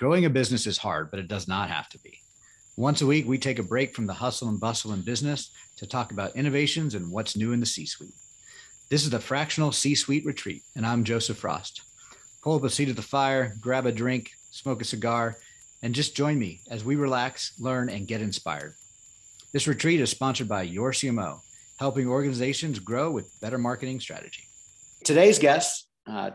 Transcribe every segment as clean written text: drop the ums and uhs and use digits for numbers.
Growing a business is hard, but it does not have to be. Once a week, we take a break from the hustle and bustle in business to talk about innovations and what's new in the C-suite. This is the Fractional C-Suite Retreat, and I'm Joseph Frost. Pull up a seat at the fire, grab a drink, smoke a cigar, and just join me as we relax, learn, and get inspired. This retreat is sponsored by Your CMO, helping organizations grow with better marketing strategy. Today's guest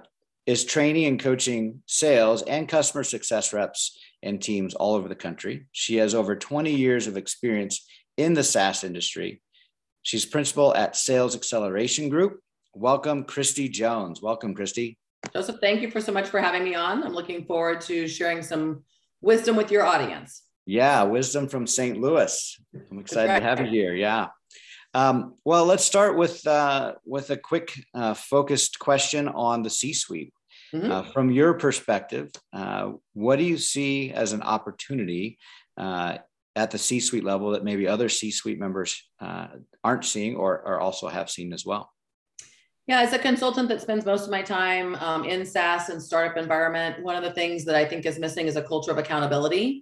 is training and coaching sales and customer success reps and teams all over the country. She has over 20 years of experience in the SaaS industry. She's principal at Sales Acceleration Group. Welcome, Christy Jones. Welcome, Christy. Joseph, thank you so much for having me on. I'm looking forward to sharing some wisdom with your audience. Yeah, wisdom from St. Louis. I'm excited to have you here. Yeah. Well, let's start with a quick focused question on the C-suite. From your perspective, what do you see as an opportunity at the C-suite level that maybe other C-suite members aren't seeing or also have seen as well? Yeah, as a consultant that spends most of my time in SaaS and startup environment, one of the things that I think is missing is a culture of accountability.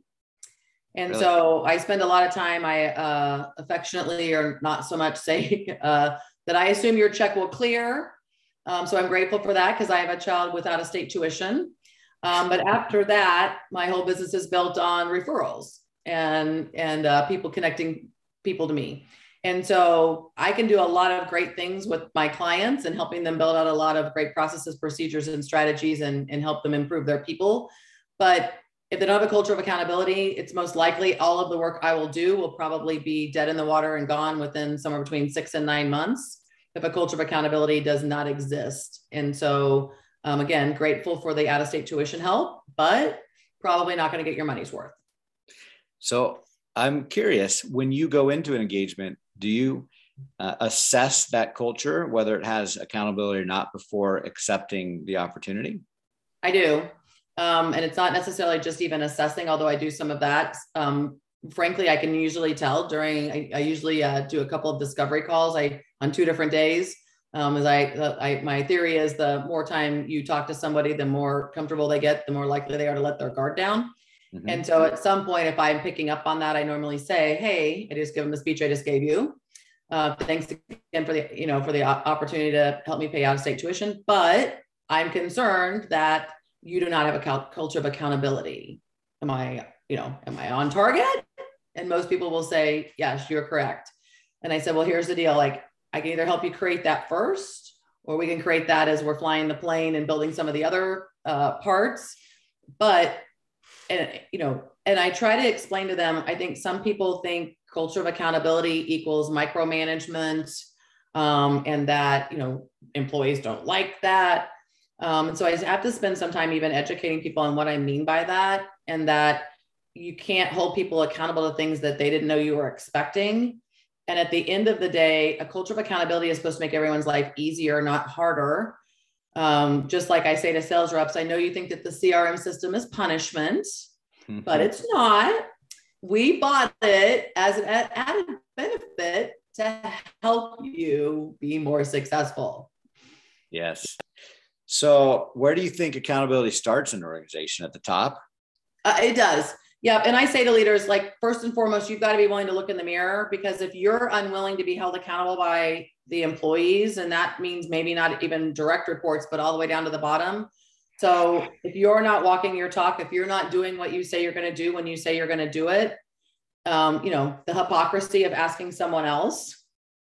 And really? So I spend a lot of time, I affectionately or not so much say that I assume your check will clear. So I'm grateful for that because I have a child with out-of-state tuition. But after that, my whole business is built on referrals and people connecting people to me. And so I can do a lot of great things with my clients and helping them build out a lot of great processes, procedures, and strategies and help them improve their people. But if they don't have a culture of accountability, it's most likely all of the work I will do will probably be dead in the water and gone within somewhere between 6 and 9 months if a culture of accountability does not exist. And so, again, grateful for the out-of-state tuition help, but probably not going to get your money's worth. So I'm curious, when you go into an engagement, do you assess that culture, whether it has accountability or not, before accepting the opportunity? I do. And it's not necessarily just even assessing, although I do some of that. Frankly, I can usually tell I usually do a couple of discovery calls on 2 different days. My theory is the more time you talk to somebody, the more comfortable they get, the more likely they are to let their guard down. Mm-hmm. And so at some point, if I'm picking up on that, I normally say, hey, I just give them the speech I just gave you. Thanks again for the opportunity to help me pay out-of-state tuition. But I'm concerned that you do not have a culture of accountability. Am I on target? And most people will say, yes, you're correct. And I said, well, here's the deal. Like, I can either help you create that first, or we can create that as we're flying the plane and building some of the other parts. And I try to explain to them, I think some people think culture of accountability equals micromanagement, and that, employees don't like that. And so I have to spend some time even educating people on what I mean by that, and that you can't hold people accountable to things that they didn't know you were expecting. And at the end of the day, a culture of accountability is supposed to make everyone's life easier, not harder. Just like I say to sales reps, I know you think that the CRM system is punishment, but it's not. We bought it as an added benefit to help you be more successful. Yes. So where do you think accountability starts in an organization? At the top? It does. Yeah. And I say to leaders, like, first and foremost, you've got to be willing to look in the mirror, because if you're unwilling to be held accountable by the employees, and that means maybe not even direct reports, but all the way down to the bottom. So if you're not walking your talk, if you're not doing what you say you're going to do when you say you're going to do it, the hypocrisy of asking someone else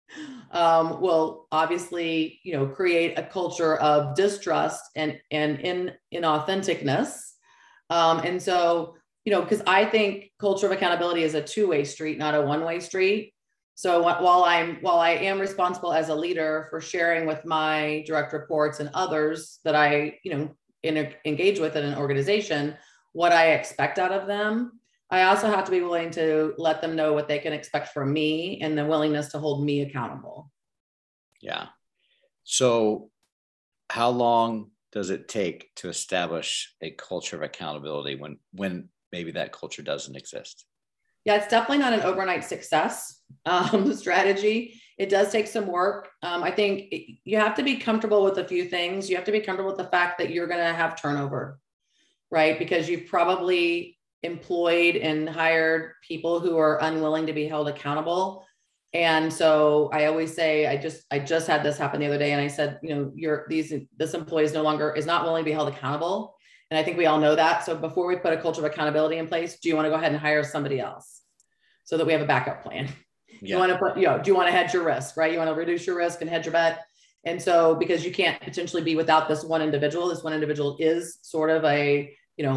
will obviously, create a culture of distrust and inauthenticness. And so, because I think culture of accountability is a 2-way street, not a 1-way street. So while I am responsible as a leader for sharing with my direct reports and others that I, engage with in an organization, what I expect out of them, I also have to be willing to let them know what they can expect from me and the willingness to hold me accountable. Yeah. So how long does it take to establish a culture of accountability when maybe that culture doesn't exist? Yeah, it's definitely not an overnight success strategy. It does take some work. I think you have to be comfortable with a few things. You have to be comfortable with the fact that you're going to have turnover, right? Because you've probably employed and hired people who are unwilling to be held accountable. And so I always say, I just had this happen the other day. And I said, this employee is not willing to be held accountable. And I think we all know that. So before we put a culture of accountability in place, do you want to go ahead and hire somebody else so that we have a backup plan? Yeah. You want to put, do you want to hedge your risk, right? You want to reduce your risk and hedge your bet. And so, because you can't potentially be without this one individual is sort of a,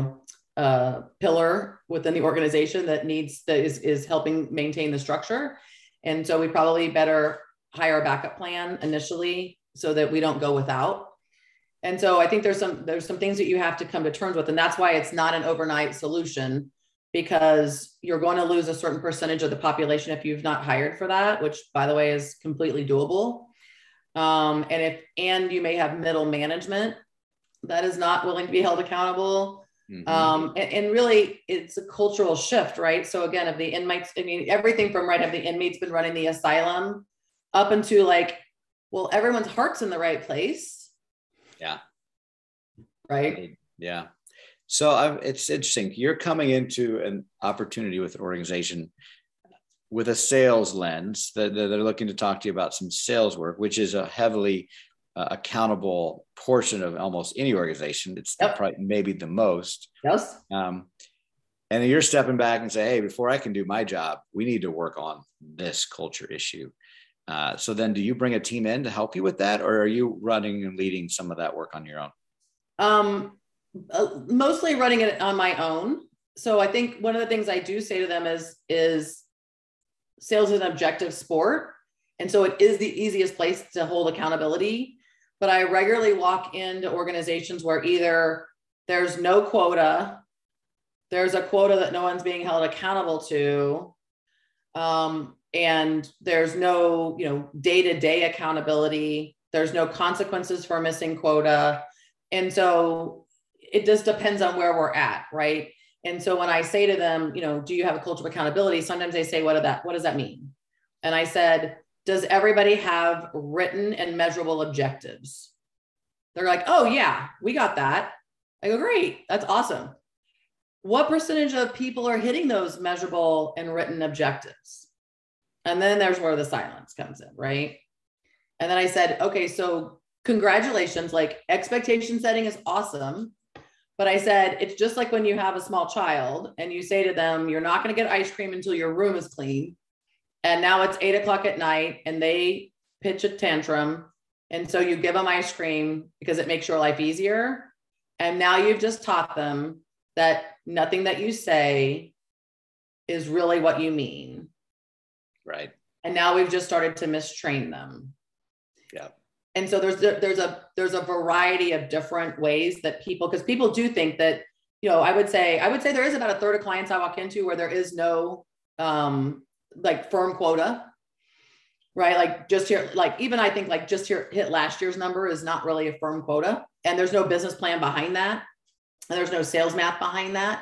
pillar within the organization that is helping maintain the structure. And so we probably better hire a backup plan initially so that we don't go without. And so I think there's some things that you have to come to terms with. And that's why it's not an overnight solution, because you're going to lose a certain percentage of the population if you've not hired for that, which, by the way, is completely doable. And you may have middle management that is not willing to be held accountable. Mm-hmm. And really it's a cultural shift, right? So again, if the inmates, everything from, have the inmates been running the asylum up into everyone's heart's in the right place. Yeah. Right. Yeah. So it's interesting. You're coming into an opportunity with an organization with a sales lens that they're looking to talk to you about some sales work, which is a heavily accountable portion of almost any organization. It's probably maybe the most. Yes. And you're stepping back and say, hey, before I can do my job, we need to work on this culture issue. So then do you bring a team in to help you with that? Or are you running and leading some of that work on your own? Mostly running it on my own. So I think one of the things I do say to them is sales is an objective sport. And so it is the easiest place to hold accountability. But I regularly walk into organizations where either there's no quota, there's a quota that no one's being held accountable to, and there's no, day-to-day accountability. There's no consequences for missing quota. And so it just depends on where we're at, right? And so when I say to them, do you have a culture of accountability? Sometimes they say, what does that mean? And I said, does everybody have written and measurable objectives? They're like, oh yeah, we got that. I go, great, that's awesome. What percentage of people are hitting those measurable and written objectives? And then there's where the silence comes in, right? And then I said, okay, so congratulations, expectation setting is awesome. But I said, it's just like when you have a small child and you say to them, you're not going to get ice cream until your room is clean. And now it's 8:00 at night and they pitch a tantrum. And so you give them ice cream because it makes your life easier. And now you've just taught them that nothing that you say is really what you mean. Right. And now we've just started to mistrain them. Yeah. And so there's a variety of different ways that because people do think that, I would say there is about a third of clients I walk into where there is no, firm quota, right? Even I think just here hit last year's number is not really a firm quota, and there's no business plan behind that. And there's no sales math behind that.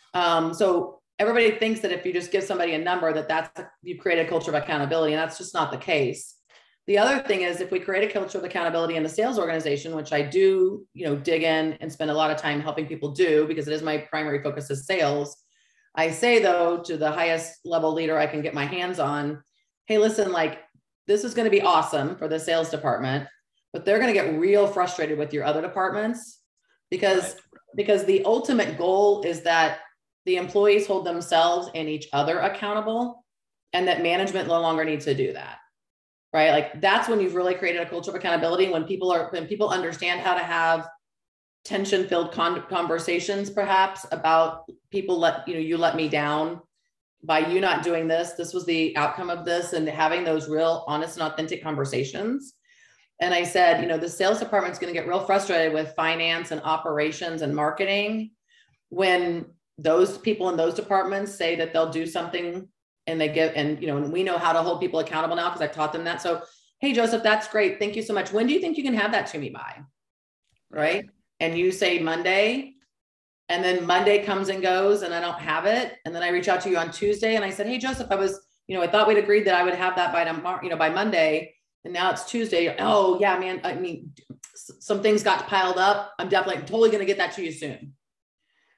So everybody thinks that if you just give somebody a number, you create a culture of accountability, and that's just not the case. The other thing is, if we create a culture of accountability in the sales organization, which I do, dig in and spend a lot of time helping people do, because it is my primary focus is sales. I say though, to the highest level leader I can get my hands on, hey, listen, this is going to be awesome for the sales department, but they're going to get real frustrated with your other departments because the ultimate goal is that the employees hold themselves and each other accountable, and that management no longer needs to do that. Right? That's when you've really created a culture of accountability, when people understand how to have tension-filled conversations, perhaps about people you let me down by you not doing this. This was the outcome of this, and having those real honest and authentic conversations. And I said, the sales department's going to get real frustrated with finance and operations and marketing when those people in those departments say that they'll do something and and we know how to hold people accountable now because I've taught them that. So, hey, Joseph, that's great. Thank you so much. When do you think you can have that to me by? Right. And you say Monday, and then Monday comes and goes and I don't have it. And then I reach out to you on Tuesday and I said, hey, Joseph, I thought we'd agreed that I would have that by tomorrow, by Monday. And now it's Tuesday. Oh yeah, man. Some things got piled up. I'm totally going to get that to you soon.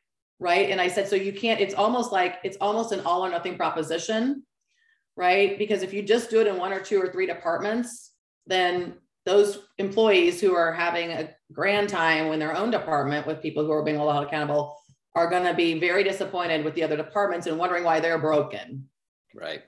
right? And I said, so you can't, it's almost an all or nothing proposition, right? Because if you just do it in one or two or three departments, then those employees who are having a grand time in their own department with people who are being held accountable are going to be very disappointed with the other departments and wondering why they're broken. Right.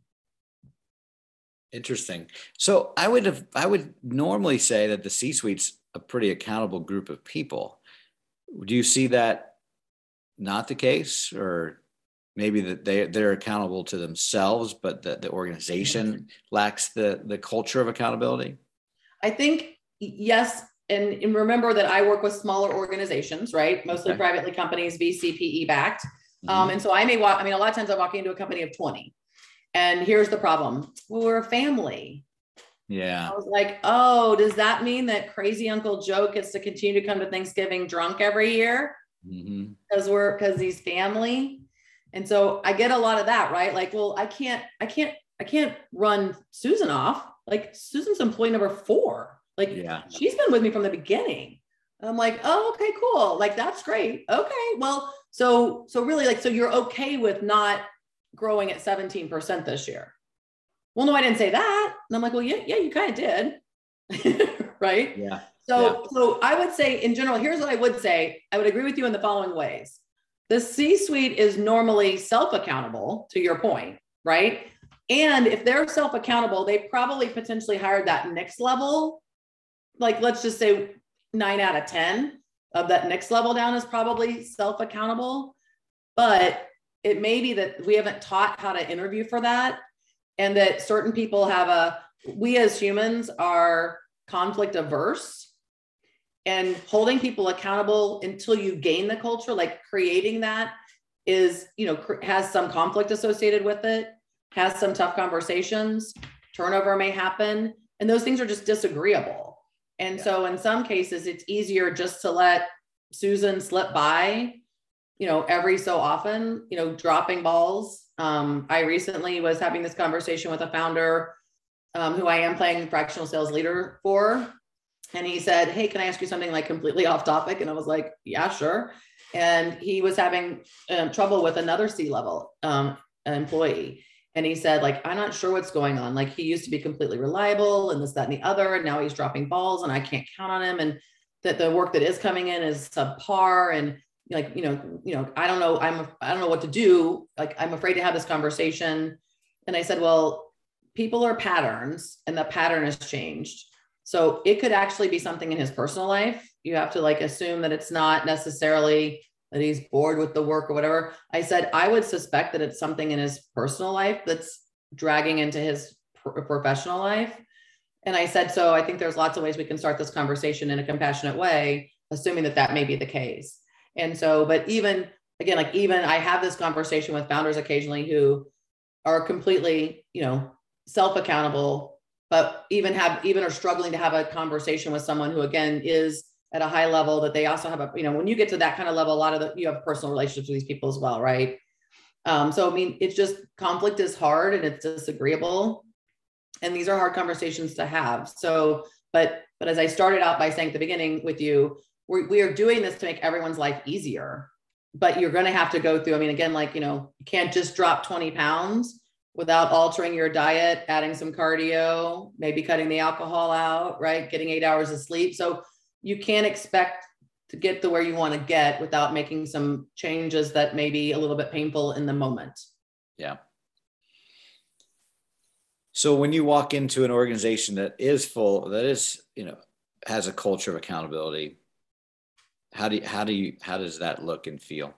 Interesting. So I would normally say that the C-suite's a pretty accountable group of people. Do you see that not the case, or maybe that they're accountable to themselves, but that the organization lacks the culture of accountability? I think yes. And remember that I work with smaller organizations, right? Mostly Okay. privately companies, VC, backed. And so a lot of times I'm walking into a company of 20 and here's the problem. Well, we're a family. Yeah. I was like, oh, does that mean that crazy Uncle Joe gets to continue to come to Thanksgiving drunk every year? Because he's family. And so I get a lot of that, right? Like, well, I can't run Susan off. Like, Susan's employee number 4. Like, yeah, she's been with me from the beginning. And I'm like, oh, okay, cool. Like, that's great. Okay. Well, so really, like, so you're okay with not growing at 17% this year? Well, no, I didn't say that. And I'm like, well, yeah, you kind of did. Right. Yeah. So I would say in general, here's what I would say. I would agree with you in the following ways. The C-suite is normally self-accountable, to your point, right? And if they're self-accountable, they probably potentially hired that next level. Like, let's just say 9 out of 10 of that next level down is probably self-accountable, but it may be that we haven't taught how to interview for that. And that certain people we as humans are conflict averse, and holding people accountable until you gain the culture, like creating that is, has some conflict associated with it, has some tough conversations, turnover may happen, and those things are just disagreeable. And so in some cases, it's easier just to let Susan slip by, every so often, dropping balls. I recently was having this conversation with a founder who I am playing fractional sales leader for. And he said, hey, can I ask you something like completely off topic? And I was like, yeah, sure. And he was having trouble with another C-level employee. And he said, like, I'm not sure what's going on. Like, he used to be completely reliable and this, that, and the other. And now he's dropping balls and I can't count on him. And that the work that is coming in is subpar. And like, I don't know. I don't know what to do. Like, I'm afraid to have this conversation. And I said, well, people are patterns and the pattern has changed. So it could actually be something in his personal life. You have to like assume that it's not necessarily that he's bored with the work or whatever. I said, I would suspect that it's something in his personal life that's dragging into his professional life. And I said, so I think there's lots of ways we can start this conversation in a compassionate way, assuming that may be the case. And so, but even I have this conversation with founders occasionally who are completely, self-accountable, but even are struggling to have a conversation with someone who, again, is at a high level, that they also have when you get to that kind of level, you have personal relationships with these people as well. Right. So, I mean, it's just conflict is hard and it's disagreeable. And these are hard conversations to have. So, but as I started out by saying at the beginning with you, we are doing this to make everyone's life easier, but you're going to have to go through, again, you can't just drop 20 pounds without altering your diet, adding some cardio, maybe cutting the alcohol out, right? Getting 8 hours of sleep. So you can't expect to get to where you want to get without making some changes that may be a little bit painful in the moment. Yeah. So when you walk into an organization that is has a culture of accountability, how does that look and feel?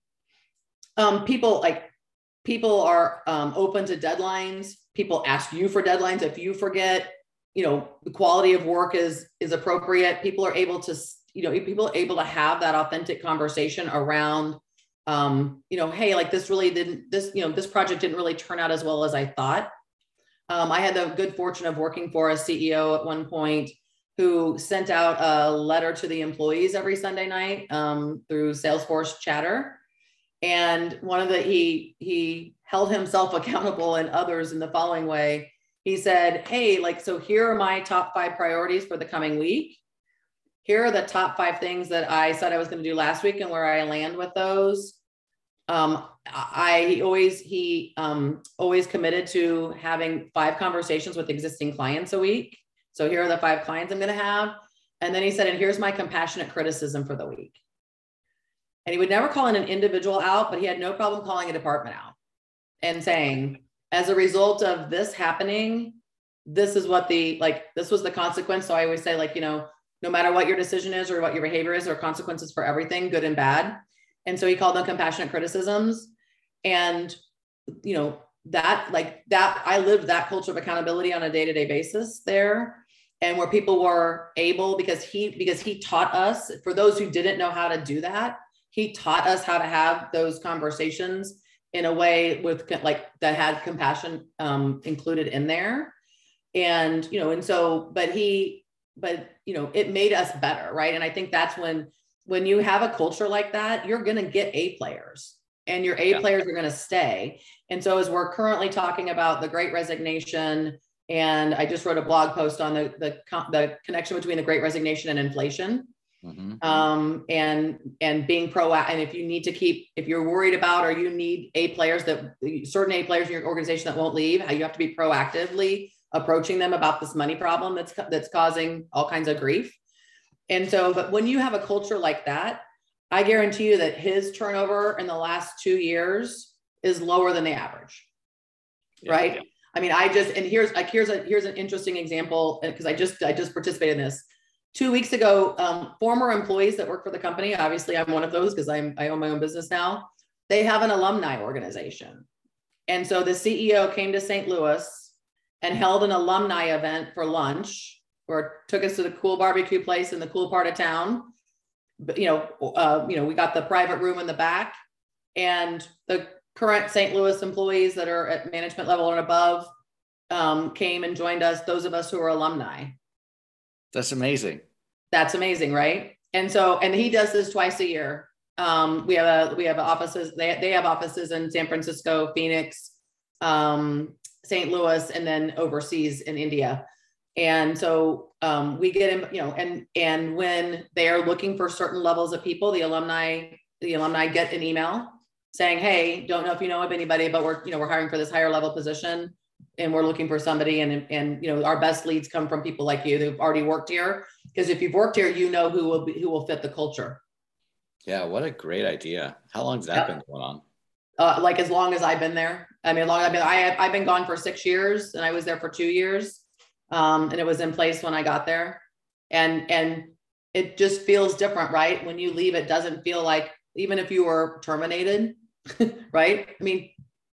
People are open to deadlines. People ask you for deadlines. If you forget, the quality of work is appropriate. People are able to have that authentic conversation around, hey, like this project didn't really turn out as well as I thought. I had the good fortune of working for a CEO at one point who sent out a letter to the employees every Sunday night through Salesforce Chatter. And he held himself accountable and others in the following way. He said, hey, so here are my top 5 priorities for the coming week. here are the top 5 things that I said I was going to do last week and where I land with those. He always committed to having 5 conversations with existing clients a week. So here are the 5 clients I'm going to have. And then he said, and here's my compassionate criticism for the week. And he would never call an individual out, but he had no problem calling a department out and saying, as a result of this happening, this is what this was the consequence. So I always say, like, no matter what your decision is or what your behavior is, there are consequences for everything, good and bad. And so he called them compassionate criticisms. And, I lived that culture of accountability on a day-to-day basis there. And where people were able, because he taught us, for those who didn't know how to do that, he taught us how to have those conversations in a way with that had compassion included in there. And, it made us better. Right. And I think that's when you have a culture like that, you're going to get A players, and your A players are going to stay. And so as we're currently talking about the Great Resignation, and I just wrote a blog post on the connection between the Great Resignation and inflation. Mm-hmm. And being proactive. And if you're worried about, or you need certain A players in your organization that won't leave, how you have to be proactively approaching them about this money problem that's causing all kinds of grief. And so, but when you have a culture like that, I guarantee you that his turnover in the last 2 years is lower than the average. Right. Yeah. I mean, here's an interesting example, because I just participated in this 2 weeks ago. Former employees that work for the company, obviously I'm one of those because I own my own business now. They have an alumni organization. And so the CEO came to St. Louis and held an alumni event for lunch, or took us to the cool barbecue place in the cool part of town. But, we got the private room in the back, and the current St. Louis employees that are at management level and above came and joined us, those of us who are alumni. That's amazing. That's amazing, right? And so, and he does this twice a year. We have offices, they have offices in San Francisco, Phoenix, St. Louis, and then overseas in India. And so we get him, and when they are looking for certain levels of people, the alumni get an email saying, hey, don't know if you know of anybody, but we're hiring for this higher level position, and we're looking for somebody. And our best leads come from people like you who've already worked here, because if you've worked here, who will fit the culture. Yeah, what a great idea. How long has that been going on? Like as long as I've been there. I mean, I've been gone for 6 years, and I was there for 2 years. And it was in place when I got there, and it just feels different, right? When you leave, it doesn't feel like, even if you were terminated, right? I mean,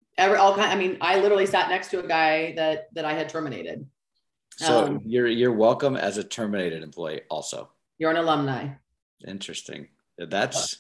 I literally sat next to a guy that I had terminated. So you're welcome as a terminated employee also. You're an alumni. Interesting. That's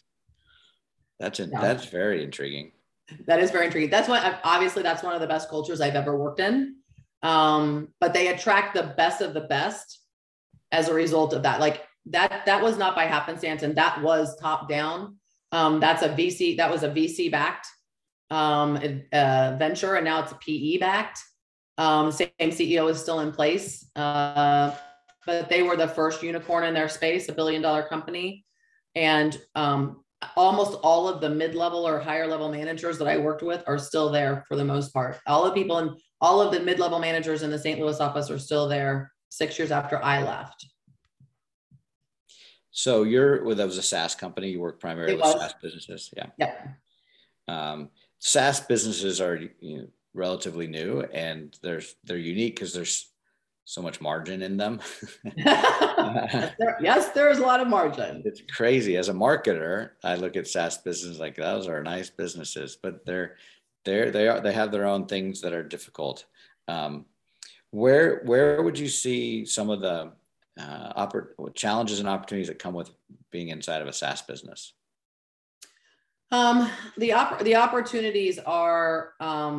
very intriguing. That is very intriguing. That's one of the best cultures I've ever worked in. But they attract the best of the best as a result of that. Like that was not by happenstance, and that was top down. That was a VC backed venture, and now it's a PE backed. Same CEO is still in place, but they were the first unicorn in their space, $1 billion company. And almost all of the mid-level or higher level managers that I worked with are still there for the most part. All of the mid-level managers in the St. Louis office are still there 6 years after I left. So that was a SaaS company. You work primarily with SaaS businesses. Yeah. Yeah. SaaS businesses are relatively new, and they're unique because there's so much margin in them. Yes, there's a lot of margin. It's crazy. As a marketer, I look at SaaS businesses like those are nice businesses, but they have their own things that are difficult. Where would you see some of the challenges and opportunities that come with being inside of a SaaS business? The opportunities are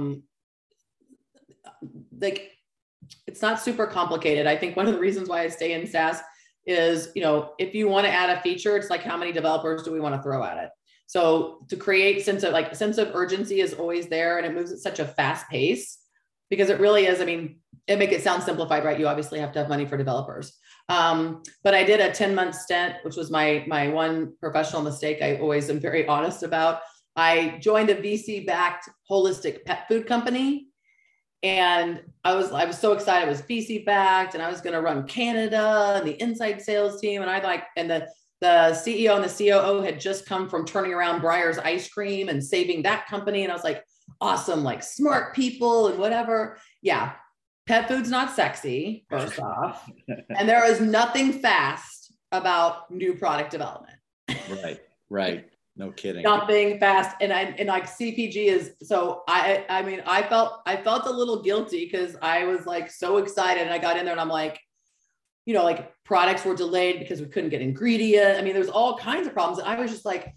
it's not super complicated. I think one of the reasons why I stay in SaaS is, if you want to add a feature, it's like, how many developers do we want to throw at it? So to create sense of urgency is always there, and it moves at such a fast pace, because it really is. I mean, it make it sound simplified, right? You obviously have to have money for developers. But I did a 10-month stint, which was my one professional mistake I always am very honest about. I joined a VC-backed holistic pet food company. And I was so excited. It was VC backed, and I was going to run Canada and the inside sales team. And the CEO and the COO had just come from turning around Breyer's ice cream and saving that company. And I was like, awesome, like smart people and whatever. Yeah. Pet food's not sexy, first off. And there is nothing fast about new product development. Right. No kidding. Nothing fast. And like CPG is, so I mean, I felt a little guilty because I was like so excited, and I got in there and I'm like, like products were delayed because we couldn't get ingredient. I mean, there's all kinds of problems. And I was just like,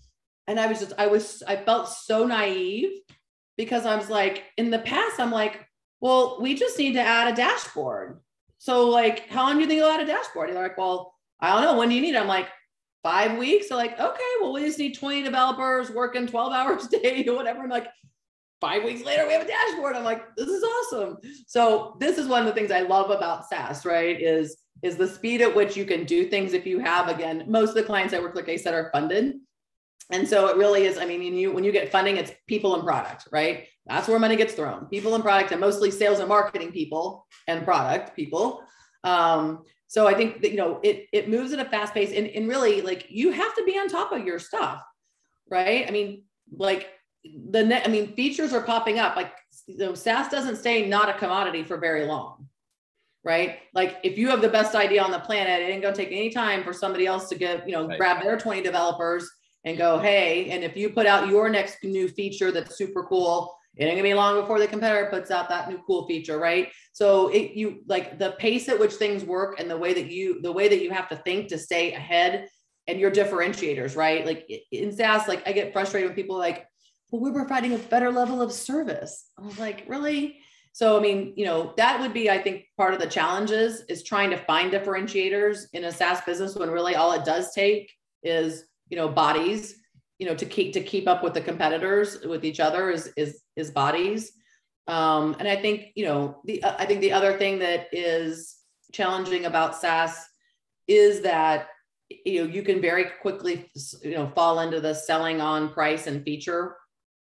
I felt so naive because I was like, in the past, I'm like, well, we just need to add a dashboard. So like, how long do you think you'll add a dashboard? They're like, well, I don't know. When do you need it? I'm like, 5 weeks. They're like, okay, well, we just need 20 developers working 12 hours a day or whatever. I'm like, 5 weeks later, we have a dashboard. I'm like, this is awesome. So this is one of the things I love about SaaS, right? Is the speed at which you can do things. If you have, again, most of the clients I work with, like I said, are funded. And so it really is, I mean, when you get funding, it's people and product, right? That's where money gets thrown, people and product, and mostly sales and marketing people and product people. So I think that, it moves at a fast pace, and really, like, you have to be on top of your stuff, right? I mean, like features are popping up. Like, SaaS doesn't stay not a commodity for very long, right? Like, if you have the best idea on the planet, it ain't gonna take any time for somebody else to get, Right. grab their 20 developers and go, hey, and if you put out your next new feature that's super cool, it ain't gonna be long before the competitor puts out that new cool feature, right? So you like the pace at which things work, and the way that you have to think to stay ahead, and your differentiators, right? Like in SaaS, like I get frustrated when people are like, well, we're providing a better level of service. I was like, really? So, I mean, that would be, I think, part of the challenges is trying to find differentiators in a SaaS business when really all it does take is, bodies, to keep up with the competitors, with each other is bodies. And I think, I think the other thing that is challenging about SaaS is that, you can very quickly, fall into the selling on price and feature,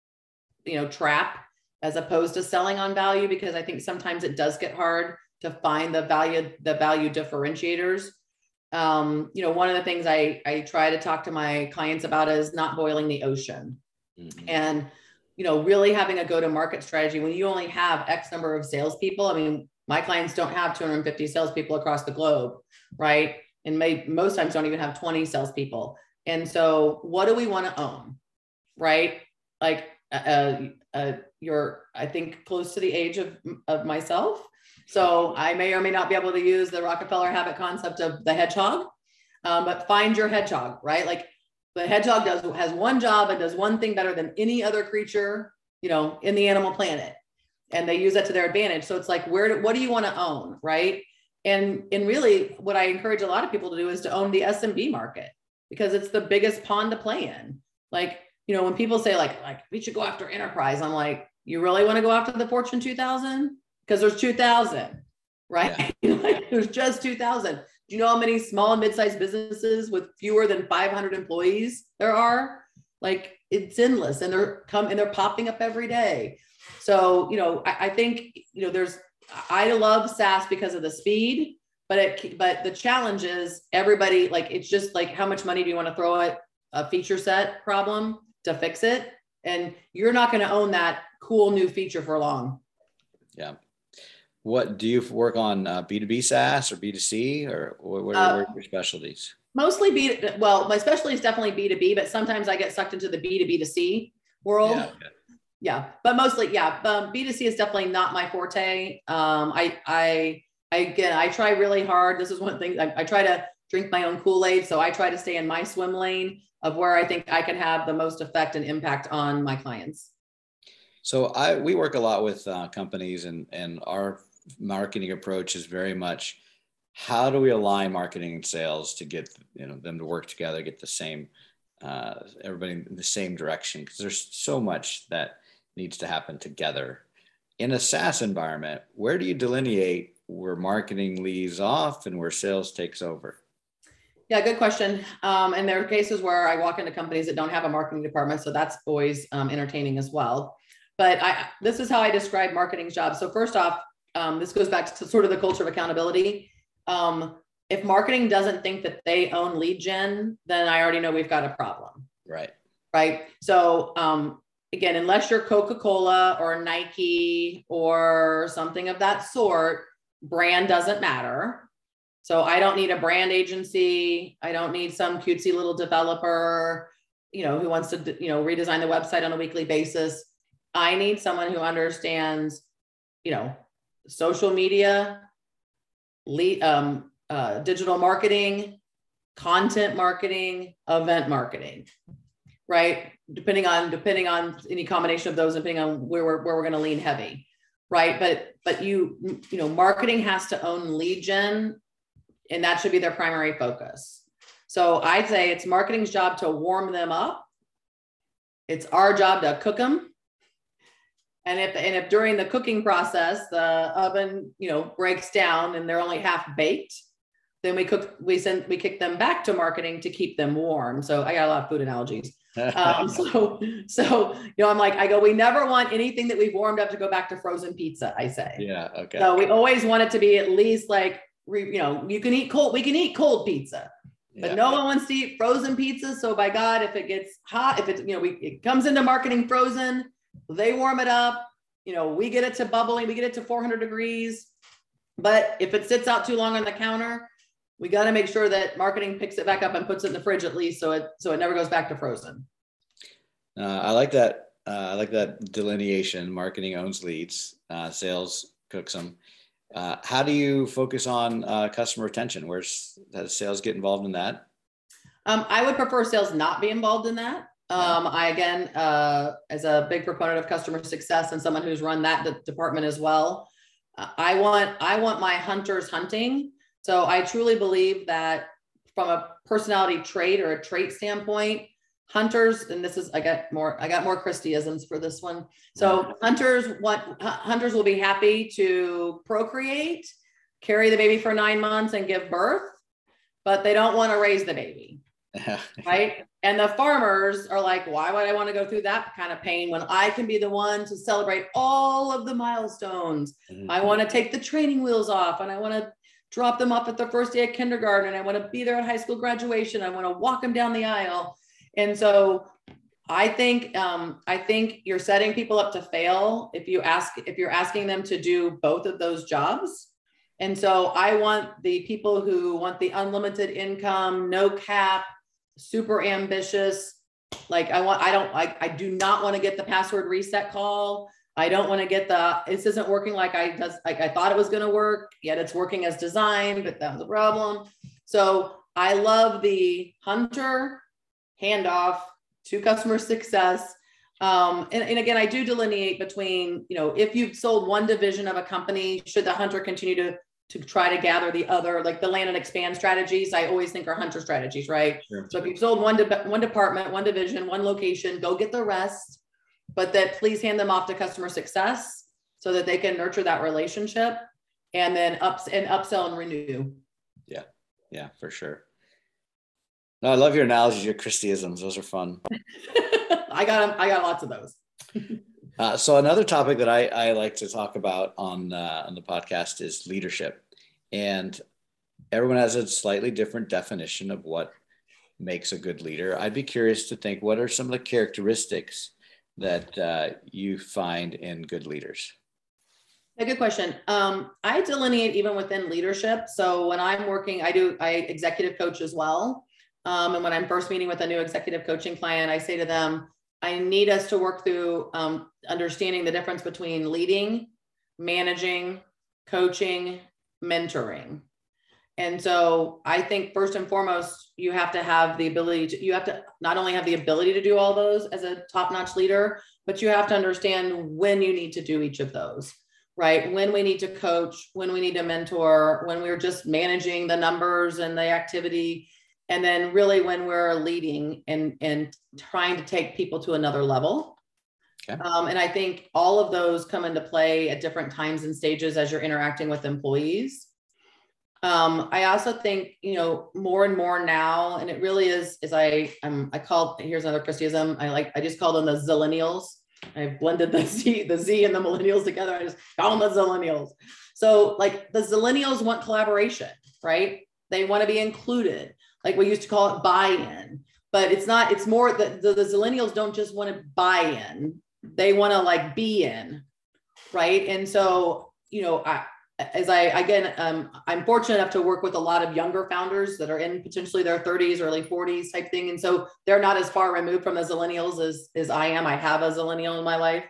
trap, as opposed to selling on value, because I think sometimes it does get hard to find the value differentiators. One of the things I try to talk to my clients about is not boiling the ocean. Mm-hmm. And, really having a go-to-market strategy when you only have X number of salespeople. I mean, my clients don't have 250 salespeople across the globe, right? And most times don't even have 20 salespeople. And so what do we want to own, right? Like, you're, I think, close to the age of myself. So I may or may not be able to use the Rockefeller habit concept of the hedgehog, but find your hedgehog, right? Like the hedgehog has one job and does one thing better than any other creature, in the animal planet. And they use that to their advantage. So it's like, what do you want to own, right? And really what I encourage a lot of people to do is to own the SMB market, because it's the biggest pond to play in. Like, when people say like we should go after enterprise, I'm like, you really want to go after the Fortune 2000? Because there's 2,000, right? Yeah. Like, there's just 2,000. Do you know how many small and mid-sized businesses with fewer than 500 employees there are? Like, it's endless, and they're popping up every day. So, I think, I love SaaS because of the speed, but the challenge is everybody, like, it's just like, how much money do you want to throw at a feature set problem to fix it? And you're not going to own that cool new feature for long. Yeah. What do you work on, B2B SaaS or B2C, or what are your specialties? Mostly well, my specialty is definitely B2B, but sometimes I get sucked into the B2B2C world. Yeah. Okay. Yeah. But mostly, B2C is definitely not my forte. I try really hard. This is one thing I try to drink my own Kool-Aid. So I try to stay in my swim lane of where I think I can have the most effect and impact on my clients. So we work a lot with companies, and our marketing approach is very much, how do we align marketing and sales to get them to work together, get the same, everybody in the same direction, because there's so much that needs to happen together. In a SaaS environment, where do you delineate where marketing leaves off and where sales takes over? Yeah, good question. And there are cases where I walk into companies that don't have a marketing department, so that's always entertaining as well. But this is how I describe marketing's job. So first off, this goes back to sort of the culture of accountability. If marketing doesn't think that they own lead gen, then I already know we've got a problem. Right. So again, unless you're Coca-Cola or Nike or something of that sort, brand doesn't matter. So I don't need a brand agency. I don't need some cutesy little developer, who wants to, redesign the website on a weekly basis. I need someone who understands, social media, digital marketing, content marketing, event marketing, right? Depending on any combination of those, depending on where we're going to lean heavy, right? But marketing has to own lead gen, and that should be their primary focus. So I'd say it's marketing's job to warm them up. It's our job to cook them. And if during the cooking process, the oven, breaks down and they're only half baked, then we kick them back to marketing to keep them warm. So I got a lot of food analogies. We never want anything that we've warmed up to go back to frozen pizza, I say. Yeah. Okay. So we always want it to be at least you can eat cold, we can eat cold pizza, but no one wants to eat frozen pizza. So by God, if it gets hot, if it's, it comes into marketing frozen, they warm it up, we get it to bubbling, we get it to 400 degrees. But if it sits out too long on the counter, we got to make sure that marketing picks it back up and puts it in the fridge at least, so it never goes back to frozen. I like that. I like that delineation. Marketing owns leads, sales cooks them. How do you focus on customer retention? Does sales get involved in that? I would prefer sales not be involved in that. I, again, as a big proponent of customer success and someone who's run that department as well, I want my hunters hunting. So I truly believe that from a personality trait or a trait standpoint, hunters, and this is, I got more Christyisms for this one. So hunters will be happy to procreate, carry the baby for 9 months and give birth, but they don't want to raise the baby. Right. And the farmers are like, why would I want to go through that kind of pain when I can be the one to celebrate all of the milestones? Mm-hmm. I want to take the training wheels off, and I want to drop them off at their first day of kindergarten. And I want to be there at high school graduation. I want to walk them down the aisle. And so I think you're setting people up to fail if you're asking them to do both of those jobs. And so I want the people who want the unlimited income, no cap, super ambitious. I do not want to get the password reset call. I don't want to get this isn't working like I thought it was going to work, yet it's working as designed, but that was a problem. So I love the hunter handoff to customer success. And again, I do delineate between, if you've sold one division of a company, should the hunter continue to try to gather the other, like the land and expand strategies, I always think are hunter strategies, right? Sure. So if you've sold one department, one division, one location, go get the rest, but that please hand them off to customer success so that they can nurture that relationship and then upsell and renew. Yeah, for sure. No, I love your analogies, your Christyisms. Those are fun. I got lots of those. So another topic that I like to talk about on the podcast is leadership. And everyone has a slightly different definition of what makes a good leader. I'd be curious to think, what are some of the characteristics that you find in good leaders? A good question. I delineate even within leadership. So when I'm working, I executive coach as well. And when I'm first meeting with a new executive coaching client, I say to them, I need us to work through understanding the difference between leading, managing, coaching, mentoring. And so I think first and foremost, you have to have the ability you have to not only have the ability to do all those as a top-notch leader, but you have to understand when you need to do each of those, right? When we need to coach, when we need to mentor, when we're just managing the numbers and the activity. And then really when we're leading and trying to take people to another level. Okay. And I think all of those come into play at different times and stages as you're interacting with employees. I also think, more and more now, and it really is I call, here's another Christyism. I just call them the zillennials. I've blended the Z and the millennials together. I just call them the zillennials. So like the zillennials want collaboration, right? They want to be included. Like we used to call it buy-in, but it's more that the zillennials don't just want to buy in. They want to like be in, right? And so, I'm fortunate enough to work with a lot of younger founders that are in potentially their 30s, early 40s type thing. And so they're not as far removed from the zillennials as I am. I have a zillennial in my life.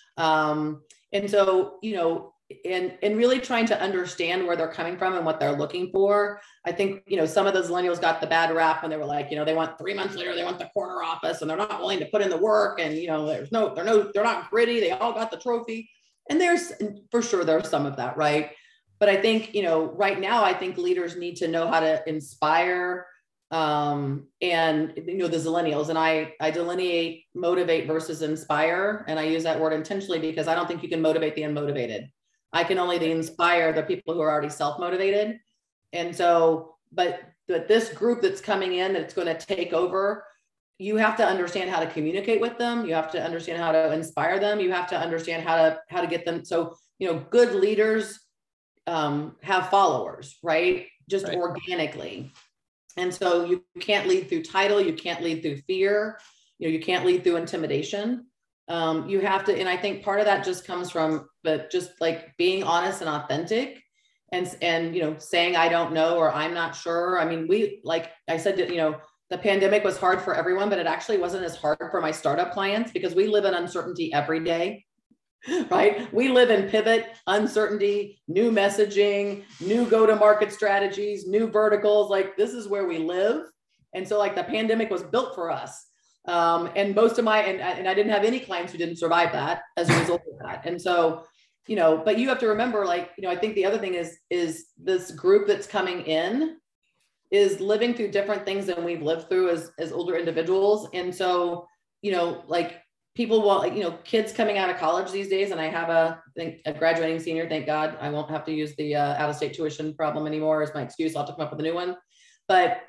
And so, and really trying to understand where they're coming from and what they're looking for. I think, some of the zillennials got the bad rap when they were like, they want 3 months later, they want the corner office and they're not willing to put in the work. And, they're not gritty. They all got the trophy. And for sure, there's some of that, right? But I think, right now, I think leaders need to know how to inspire and, the zillennials. And I delineate motivate versus inspire. And I use that word intentionally because I don't think you can motivate the unmotivated. I can only inspire the people who are already self-motivated. And so, but this group that's coming in, that's going to take over, you have to understand how to communicate with them. You have to understand how to inspire them. You have to understand how to get them. So, good leaders have followers, right? Just right. Organically. And so you can't lead through title. You can't lead through fear. You can't lead through intimidation. You have to, and I think part of that just comes from, but just like being honest and authentic and saying, I don't know, or I'm not sure. I mean, like I said, the pandemic was hard for everyone, but it actually wasn't as hard for my startup clients because we live in uncertainty every day, right? We live in pivot, uncertainty, new messaging, new go-to-market strategies, new verticals. Like this is where we live. And so like the pandemic was built for us. And most of and I didn't have any clients who didn't survive that as a result of that. And so, but you have to remember, like, I think the other thing is this group that's coming in is living through different things than we've lived through as older individuals. And so, like people want, kids coming out of college these days, and I have a graduating senior, thank God. I won't have to use the out-of-state tuition problem anymore as my excuse. I'll have to come up with a new one. But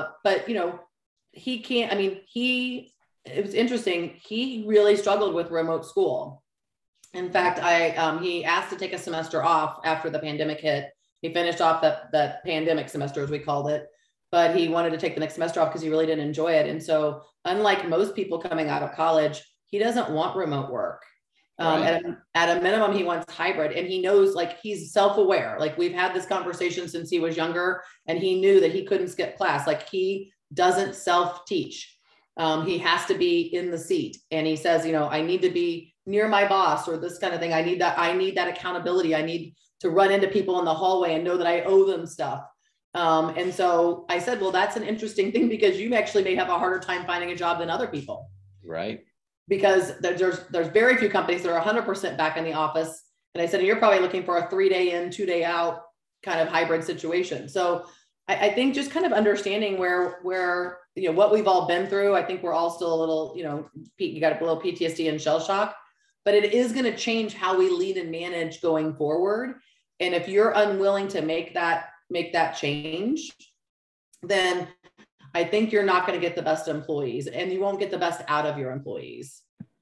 he can't, it was interesting. He really struggled with remote school. In fact, he asked to take a semester off after the pandemic hit. He finished off that pandemic semester, as we called it, but he wanted to take the next semester off because he really didn't enjoy it. And so unlike most people coming out of college, he doesn't want remote work. Right. At a minimum, he wants hybrid, and he knows, like, he's self-aware. Like we've had this conversation since he was younger, and he knew that he couldn't skip class. Like he doesn't self-teach. He has to be in the seat. And he says, I need to be near my boss or this kind of thing. I need that accountability. I need to run into people in the hallway and know that I owe them stuff. And so I said, well, that's an interesting thing because you actually may have a harder time finding a job than other people. Right. Because there's very few companies that are 100% back in the office. And I said, you're probably looking for a 3-day in, 2-day out kind of hybrid situation. So I think just kind of understanding where, what we've all been through. I think we're all still a little, you got a little PTSD and shell shock, but it is going to change how we lead and manage going forward. And if you're unwilling to make that change, then I think you're not going to get the best employees, and you won't get the best out of your employees.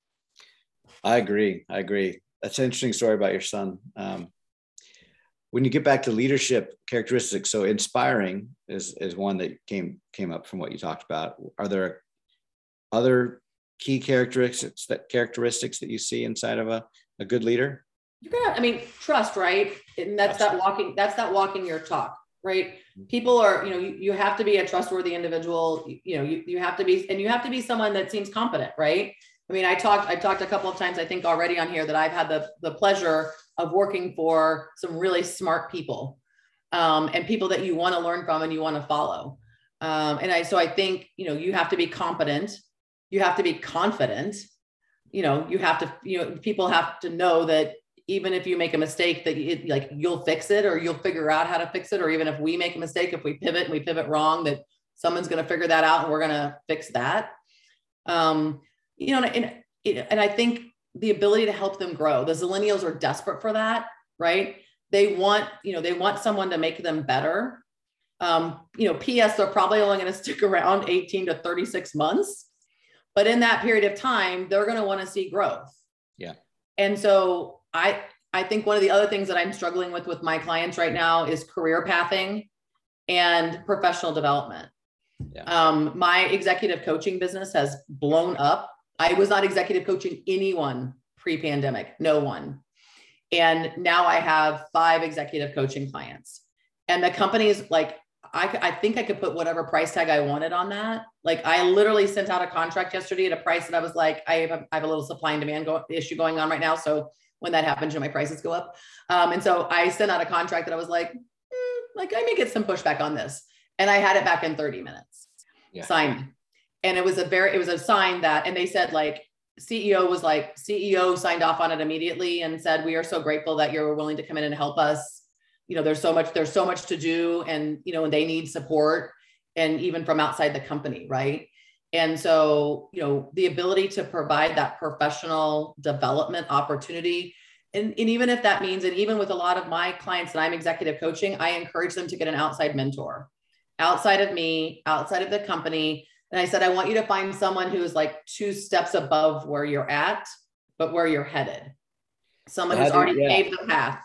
I agree. That's an interesting story about your son. When you get back to leadership characteristics, so inspiring is one that came up from what you talked about. Are there other key characteristics that you see inside of a good leader? Trust, right? And that's that walking your talk, right? People are, you have to be a trustworthy individual. You have to be, and you have to be someone that seems competent, right? I talked a couple of times, I think already on here, that I've had the pleasure of working for some really smart people, and people that you want to learn from and you want to follow. So I think, you have to be competent. You have to be confident. You have to, people have to know that even if you make a mistake, that you'll fix it, or you'll figure out how to fix it. Or even if we make a mistake, if we pivot wrong, that someone's going to figure that out and we're going to fix that. And I think the ability to help them grow. The Zillennials are desperate for that, right? They want someone to make them better. PS, they're probably only going to stick around 18 to 36 months, but in that period of time, they're going to want to see growth. Yeah. And so I think one of the other things that I'm struggling with my clients right now is career pathing and professional development. Yeah. My executive coaching business has blown up. I was not executive coaching anyone pre-pandemic, no one. And now I have 5 executive coaching clients, and the company's like, I think I could put whatever price tag I wanted on that. Like I literally sent out a contract yesterday at a price that I was like, I have a little supply and demand issue going on right now. So when that happens, my prices go up. And so I sent out a contract that I was like I may get some pushback on this. And I had it back in 30 minutes, signed. And it was a sign that, and they said like, CEO signed off on it immediately and said, we are so grateful that you're willing to come in and help us. There's so much to do, and, and they need support, and even from outside the company. Right. And so, the ability to provide that professional development opportunity. And even if that means, and even with a lot of my clients that I'm executive coaching, I encourage them to get an outside mentor, outside of me, outside of the company. And I said, I want you to find someone who is like 2 steps above where you're at, but where you're headed. Someone who's already paved the path.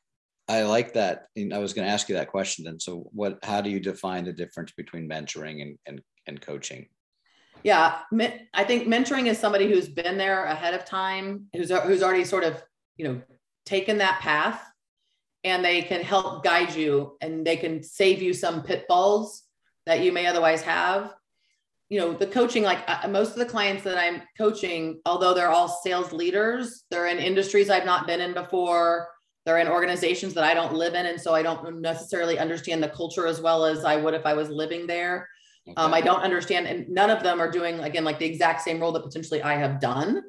I like that. And I was going to ask you that question then. So how do you define the difference between mentoring and coaching? Yeah. I think mentoring is somebody who's been there ahead of time, who's already sort of, taken that path, and they can help guide you, and they can save you some pitfalls that you may otherwise have. The coaching, like most of the clients that I'm coaching, although they're all sales leaders, they're in industries I've not been in before. They're in organizations that I don't live in. And so I don't necessarily understand the culture as well as I would if I was living there. Okay. I don't understand, and none of them are doing, again, like the exact same role that potentially I have done.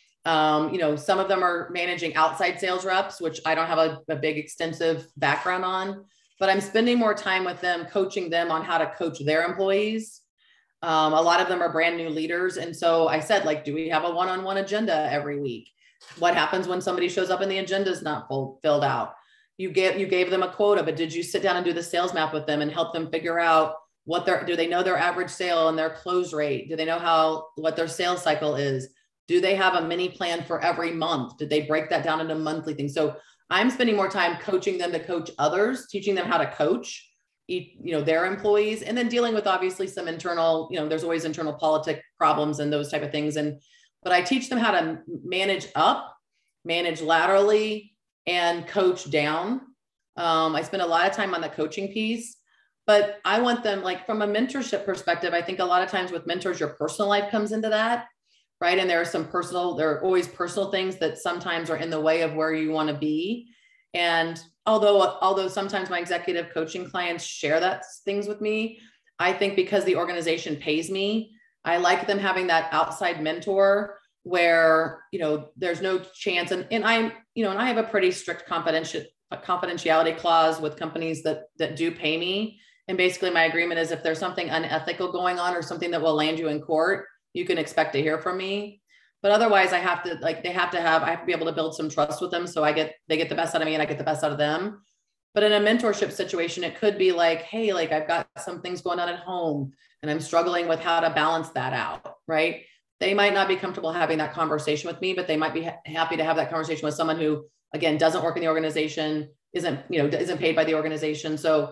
Some of them are managing outside sales reps, which I don't have a big extensive background on, but I'm spending more time with them, coaching them on how to coach their employees. A lot of them are brand new leaders. And so I said, like, do we have a one-on-one agenda every week? What happens when somebody shows up and the agenda is not filled out? You gave them a quota, but did you sit down and do the sales map with them and help them figure out do they know their average sale and their close rate? Do they know what their sales cycle is? Do they have a mini plan for every month? Did they break that down into monthly things? So I'm spending more time coaching them to coach others, teaching them how to coach, their employees, and then dealing with obviously some internal, there's always internal politic problems and those type of things. But I teach them how to manage up, manage laterally, and coach down. I spend a lot of time on the coaching piece, but I want them, like, from a mentorship perspective, I think a lot of times with mentors, your personal life comes into that, right? And there are always personal things that sometimes are in the way of where you want to be. And although sometimes my executive coaching clients share that things with me, I think because the organization pays me, I like them having that outside mentor where, there's no chance. And I have a pretty strict confidentiality clause with companies that do pay me. And basically my agreement is if there's something unethical going on or something that will land you in court, you can expect to hear from me. But otherwise I have to be able to build some trust with them. So they get the best out of me and I get the best out of them. But in a mentorship situation, it could be like, hey, like I've got some things going on at home and I'm struggling with how to balance that out, right? They might not be comfortable having that conversation with me, but they might be happy to have that conversation with someone who, again, doesn't work in the organization, isn't paid by the organization. So,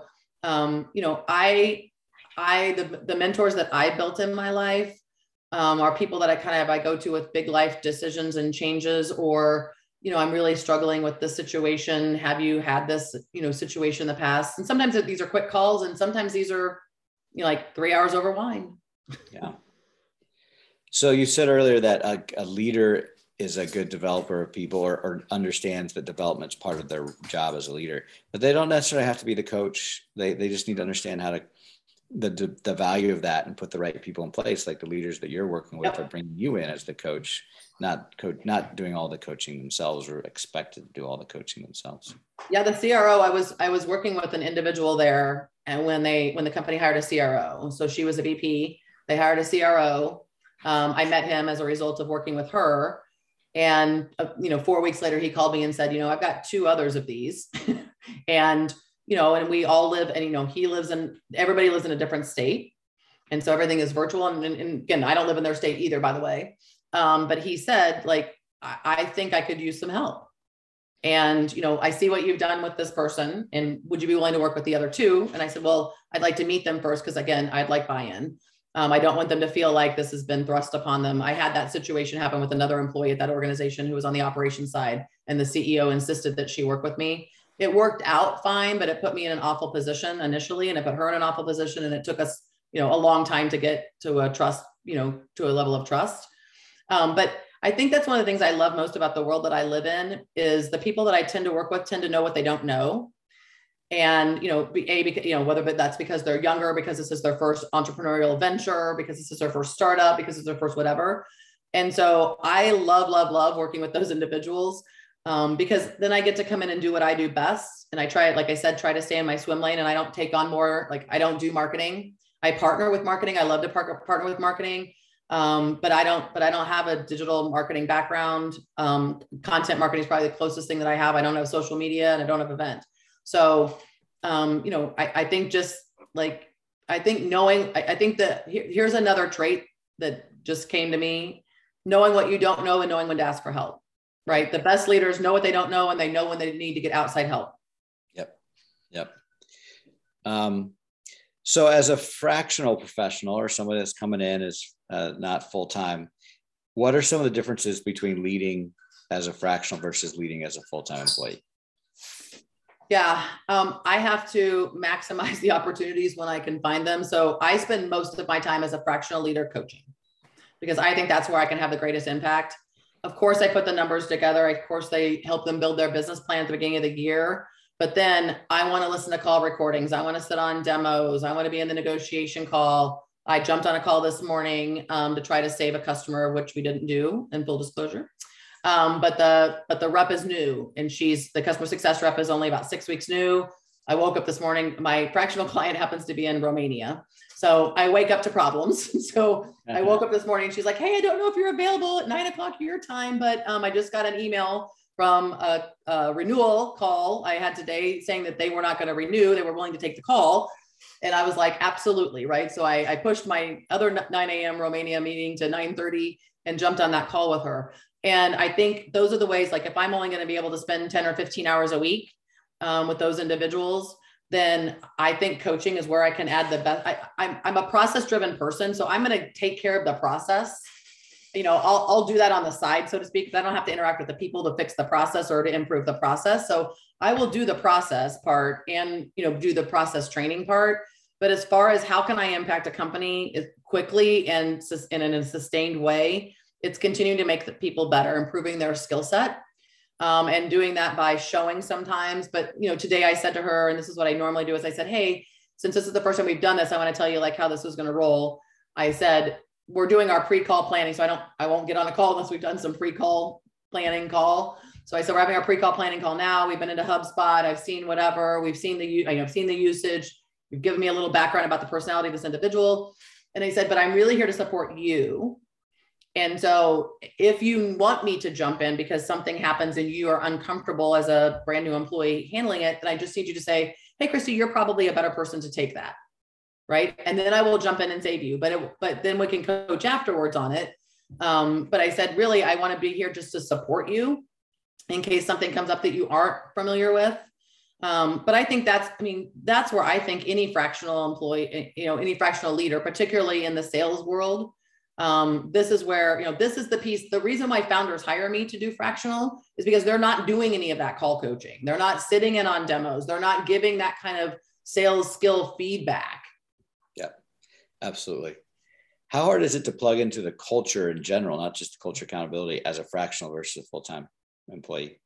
the mentors that I built in my life are people that I go to with big life decisions and changes, or, I'm really struggling with this situation. Have you had this, situation in the past? And sometimes these are quick calls, and sometimes these are, like 3 hours over wine. Yeah. So you said earlier that a leader is a good developer of people, or understands that development's part of their job as a leader, but they don't necessarily have to be the coach. They just need to understand how to the value of that and put the right people in place, like the leaders that you're working with are bringing you in as the coach, not doing all the coaching themselves or expected to do all the coaching themselves. Yeah, the CRO, I was working with an individual there, and when the company hired a CRO, so she was a VP, they hired a CRO. I met him as a result of working with her. And, 4 weeks later, he called me and said, I've got 2 others of these. And, and we all live, and, everybody lives in a different state. And so everything is virtual. And again, I don't live in their state either, by the way. But he said, like, I think I could use some help. And, I see what you've done with this person. And would you be willing to work with the other 2? And I said, well, I'd like to meet them first, because again, I'd like buy-in. I don't want them to feel like this has been thrust upon them. I had that situation happen with another employee at that organization who was on the operations side, and the CEO insisted that she work with me. It worked out fine, but it put me in an awful position initially, and it put her in an awful position. And it took us, a long time to get to a trust, to a level of trust. But I think that's one of the things I love most about the world that I live in, is the people that I tend to work with tend to know what they don't know. And, whether that's because they're younger, because this is their first entrepreneurial venture, because this is their first startup, because it's their first whatever. And so I love working with those individuals, because then I get to come in and do what I do best. And I try to stay in my swim lane, and I don't take on more, I don't do marketing. I partner with marketing. I love to partner with marketing. But I don't have a digital marketing background. Content marketing is probably the closest thing that I have. I don't have social media, and I don't have event. So, I think that here's another trait that just came to me: knowing what you don't know and knowing when to ask for help, right? The best leaders know what they don't know, and they know when they need to get outside help. Yep. So as a fractional professional, or somebody that's coming in as not full-time, what are some of the differences between leading as a fractional versus leading as a full-time employee? Yeah, I have to maximize the opportunities when I can find them. So I spend most of my time as a fractional leader coaching, because I think that's where I can have the greatest impact. Of course, I put the numbers together. Of course, they help them build their business plan at the beginning of the year. But then I want to listen to call recordings. I want to sit on demos. I want to be in the negotiation call. I jumped on a call this morning to try to save a customer, which we didn't do, in full disclosure. But the rep is new, and the customer success rep is only about 6 weeks new. I woke up this morning, my fractional client happens to be in Romania. So I wake up to problems. So I woke up this morning and she's like, hey, I don't know if you're available at 9 o'clock your time, but I just got an email from a renewal call I had today saying that they were not going to renew. They were willing to take the call. And I was like, absolutely. Right. So I pushed my other 9 a.m. Romania meeting to 9:30 and jumped on that call with her. And I think those are the ways, like if I'm only going to be able to spend 10 or 15 hours a week with those individuals, then I think coaching is where I can add the best. I'm a process-driven person, so I'm going to take care of the process. I'll do that on the side, so to speak, because I don't have to interact with the people to fix the process or to improve the process. So I will do the process part and, do the process training part. But as far as how can I impact a company quickly and in a sustained way, it's continuing to make the people better, improving their skill set, and doing that by showing sometimes. But, today I said to her, and this is what I normally do, is I said, hey, since this is the first time we've done this, I want to tell you how this was going to roll. I said, we're doing our pre-call planning. So I won't get on a call unless we've done some pre-call planning call. So I said, we're having our pre-call planning call now. We've been into HubSpot. I've seen whatever. We've seen I've seen the usage. You've given me a little background about the personality of this individual. And I said, but I'm really here to support you. And so if you want me to jump in because something happens and you are uncomfortable as a brand new employee handling it, then I just need you to say, hey, Christy, you're probably a better person to take that. Right. And then I will jump in and save you, but then we can coach afterwards on it. But I said, really, I want to be here just to support you in case something comes up that you aren't familiar with. But I think that's where I think any fractional employee, any fractional leader, particularly in the sales world, this is where, this is the piece. The reason why founders hire me to do fractional is because they're not doing any of that call coaching. They're not sitting in on demos. They're not giving that kind of sales skill feedback. Yeah, absolutely. How hard is it to plug into the culture in general, not just the culture accountability, as a fractional versus a full-time employee?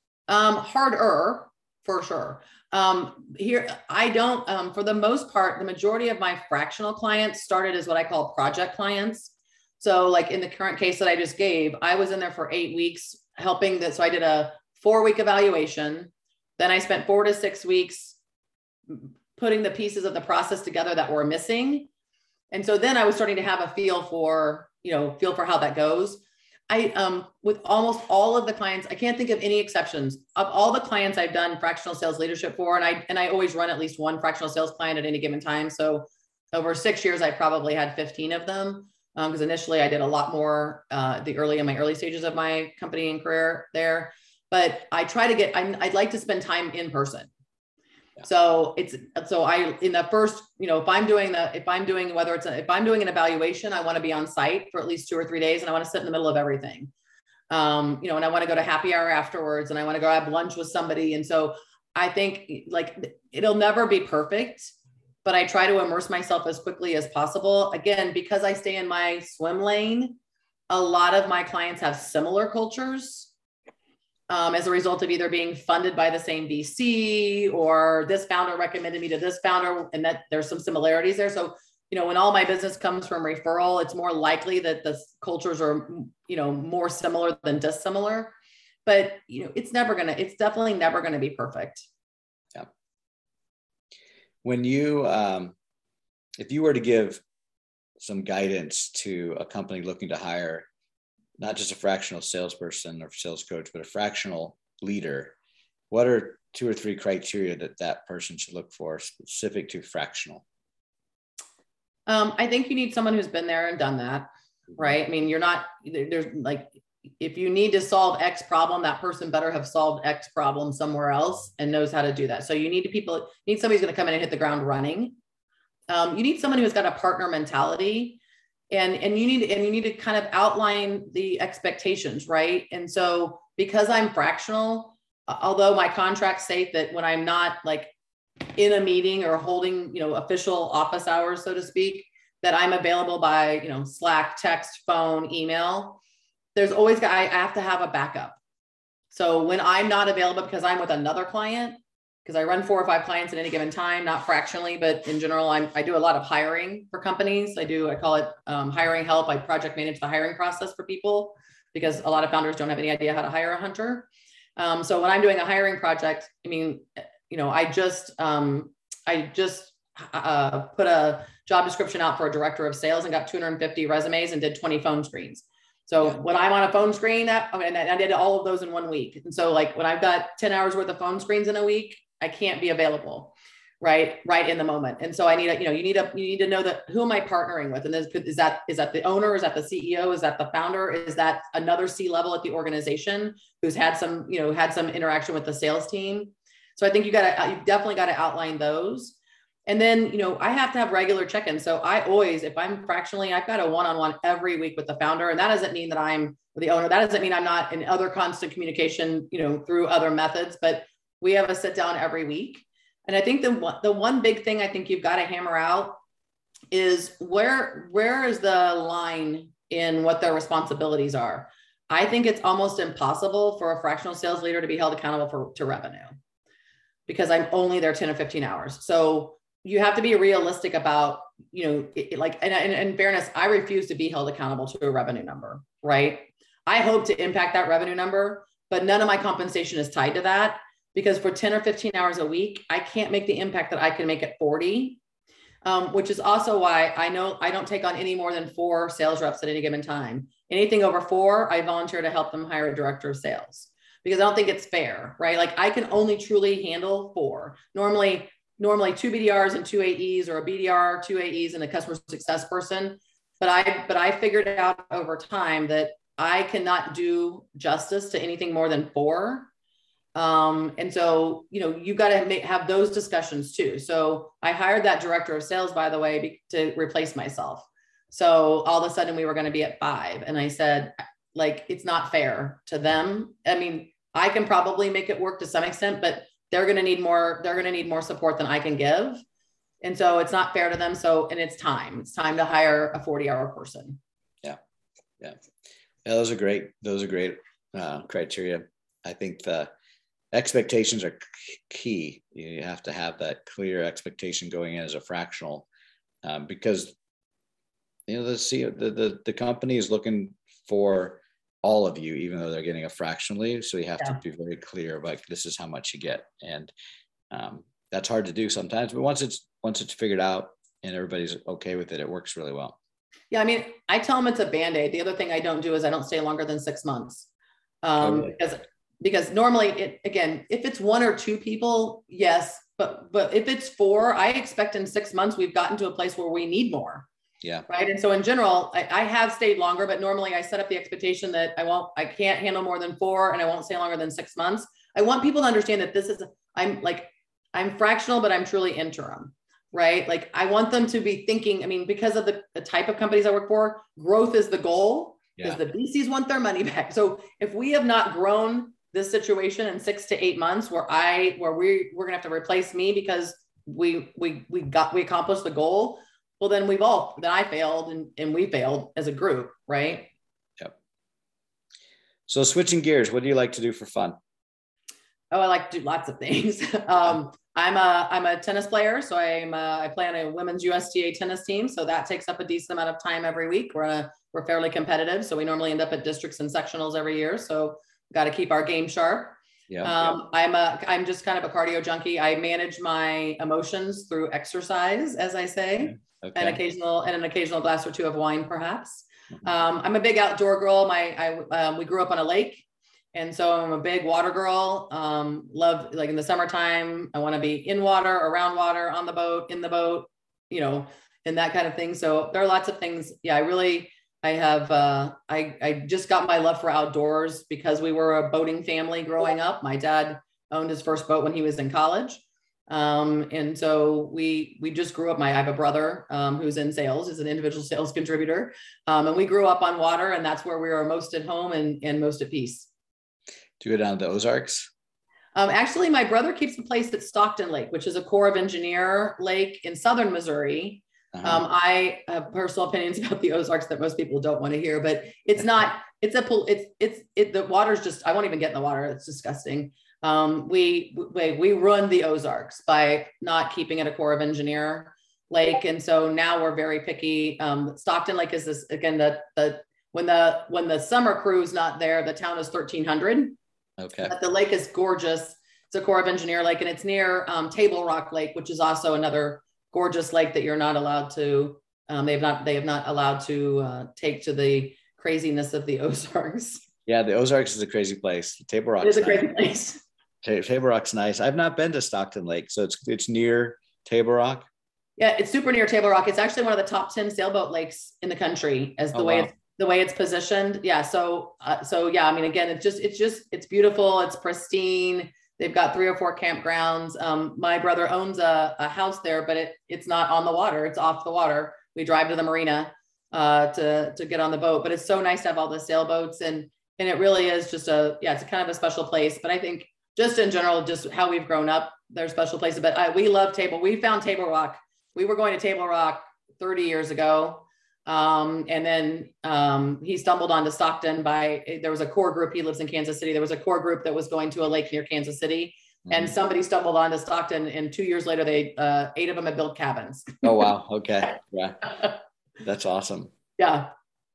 Harder for sure. Here, I don't, for the most part, the majority of my fractional clients started as what I call project clients. So like in the current case that I just gave, I was in there for 8 weeks helping that. So I did a 4-week evaluation. Then I spent 4 to 6 weeks putting the pieces of the process together that were missing. And so then I was starting to have a feel for how that goes. with almost all of the clients, I can't think of any exceptions of all the clients I've done fractional sales leadership for. And I always run at least one fractional sales client at any given time. So over 6 years, I probably had 15 of them. Because initially I did a lot more in my early stages of my company and career there. But I try to get, I'd like to spend time in person. Yeah. So in the first, if I'm doing an evaluation, I want to be on site for at least 2 or 3 days, and I want to sit in the middle of everything. And I want to go to happy hour afterwards, and I want to go have lunch with somebody. And so I think like it'll never be perfect, but I try to immerse myself as quickly as possible. Again, because I stay in my swim lane, a lot of my clients have similar cultures. As a result of either being funded by the same VC, or this founder recommended me to this founder, and that there's some similarities there. So, when all my business comes from referral, it's more likely that the cultures are, more similar than dissimilar, but, it's definitely never going to be perfect. Yeah. When you, if you were to give some guidance to a company looking to hire not just a fractional salesperson or sales coach, but a fractional leader, what are 2 or 3 criteria that person should look for specific to fractional? I think you need someone who's been there and done that, right? I mean, there's like, if you need to solve X problem, that person better have solved X problem somewhere else and knows how to do that. So you need somebody who's going to come in and hit the ground running. You need someone who's got a partner mentality. And you need to kind of outline the expectations, right? And so because I'm fractional, although my contracts state that when I'm not like in a meeting or holding, official office hours, so to speak, that I'm available by, Slack, text, phone, email, I have to have a backup. So when I'm not available because I'm with another client, because I run 4 or 5 clients at any given time, not fractionally, but in general, I do a lot of hiring for companies. I call it hiring help. I project manage the hiring process for people because a lot of founders don't have any idea how to hire a hunter. So when I'm doing a hiring project, I just put a job description out for a director of sales and got 250 resumes and did 20 phone screens. So when I'm on a phone screen, and I did all of those in 1 week. And so like when I've got 10 hours worth of phone screens in a week, I can't be available right in the moment. And so I need you need to know that who am I partnering with? And is that the owner? Is that the CEO? Is that the founder? Is that another C-level at the organization who's had some interaction with the sales team? So I think you definitely got to outline those. And then, I have to have regular check-ins. So if I'm fractionally, I've got a one-on-one every week with the founder. And that doesn't mean that I'm the owner. That doesn't mean I'm not in other constant communication, through other methods, but we have a sit down every week. And I think the one big thing I think you've got to hammer out is where is the line in what their responsibilities are. I think it's almost impossible for a fractional sales leader to be held accountable to revenue because I'm only there 10 or 15 hours. So you have to be realistic about, in fairness, I refuse to be held accountable to a revenue number, right? I hope to impact that revenue number, but none of my compensation is tied to that because for 10 or 15 hours a week, I can't make the impact that I can make at 40, which is also why I know I don't take on any more than 4 sales reps at any given time. Anything over 4, I volunteer to help them hire a director of sales because I don't think it's fair, right? Like I can only truly handle 4. Normally 2 BDRs and 2 AEs, or a BDR, 2 AEs, and a customer success person. But I figured out over time that I cannot do justice to anything more than 4. And so, you got to have those discussions too. So I hired that director of sales, by the way, to replace myself. So all of a sudden we were going to be at 5. And I said, like, it's not fair to them. I mean, I can probably make it work to some extent, but they're going to need more support than I can give. And so it's not fair to them. And it's time to hire a 40-hour person. Yeah. Those are great criteria. I think the expectations are key. You have to have that clear expectation going in as a fractional, because the company is looking for all of you, even though they're getting a fractionally. So you have to be very clear about this is how much you get, and that's hard to do sometimes. But once it's figured out and everybody's okay with it, it works really well. Yeah, I mean, I tell them it's a Band-Aid. The other thing I don't do is I don't stay longer than 6 months. Okay. Because normally again, if it's one or two people, yes, but if it's four, I expect in 6 months we've gotten to a place where we need more. Yeah. Right. And so in general, I have stayed longer, but normally I set up the expectation that I can't handle more than four and I won't stay longer than 6 months. I want people to understand that I'm fractional, but I'm truly interim. Right. Like I want them to be thinking, I mean, because of the type of companies I work for, growth is the goal because the VCs want their money back. So if we have not grown this situation in 6 to 8 months where we're going to have to replace me because we accomplished the goal, well, then I failed and we failed as a group. Right. Yep. So switching gears, what do you like to do for fun? Oh, I like to do lots of things. I'm a tennis player. So I play on a women's USTA tennis team. So that takes up a decent amount of time every week. We're fairly competitive. So we normally end up at districts and sectionals every year. So got to keep our game sharp. Yeah. I'm just kind of a cardio junkie. I manage my emotions through exercise, as I say, Okay. an occasional glass or two of wine, perhaps. I'm a big outdoor girl. We grew up on a lake. And so I'm a big water girl. Love, like in the summertime, I want to be in water, around water, on the boat, in the boat, and that kind of thing. So there are lots of things. Yeah, I just got my love for outdoors because we were a boating family growing up. My dad owned his first boat when he was in college. And so we just grew up. I have a brother who's in sales, is an individual sales contributor. And we grew up on water, and that's where we were most at home and most at peace. Do you go down to the Ozarks? Actually, my brother keeps a place at Stockton Lake, which is a Corps of Engineer lake in southern Missouri. I have personal opinions about the Ozarks that most people don't want to hear, but it's not. The water's just. I won't even get in the water. It's disgusting. We ruined the Ozarks by not keeping it a Corps of Engineer lake, and so now we're very picky. Stockton Lake is this again. When the summer crew's not there, the town is 1,300. Okay. But the lake is gorgeous. It's a Corps of Engineer lake, and it's near Table Rock Lake, which is also another gorgeous lake that you're not allowed to. They have not allowed to take to the craziness of the Ozarks. Yeah, the Ozarks is a crazy place. Table Rock is a crazy place. Table Rock's nice. I've not been to Stockton Lake, so it's near Table Rock. Yeah, it's super near Table Rock. It's actually one of the top 10 sailboat lakes in the country, as the way it's positioned. Yeah. So yeah, I mean, again, it's beautiful. It's pristine. They've got 3 or 4 campgrounds. My brother owns a house there, but it's not on the water. It's off the water. We drive to the marina to get on the boat, but it's so nice to have all the sailboats and it really is just it's a kind of a special place. But I think just in general, just how we've grown up, they're special places, but we love we found Table Rock. We were going to Table Rock 30 years ago. And then he stumbled onto Stockton there was a core group. He lives in Kansas City. There was a core group that was going to a lake near Kansas City, and somebody stumbled onto Stockton. And 2 years later, 8 of them had built cabins. Oh, wow. Okay. Yeah. That's awesome. Yeah.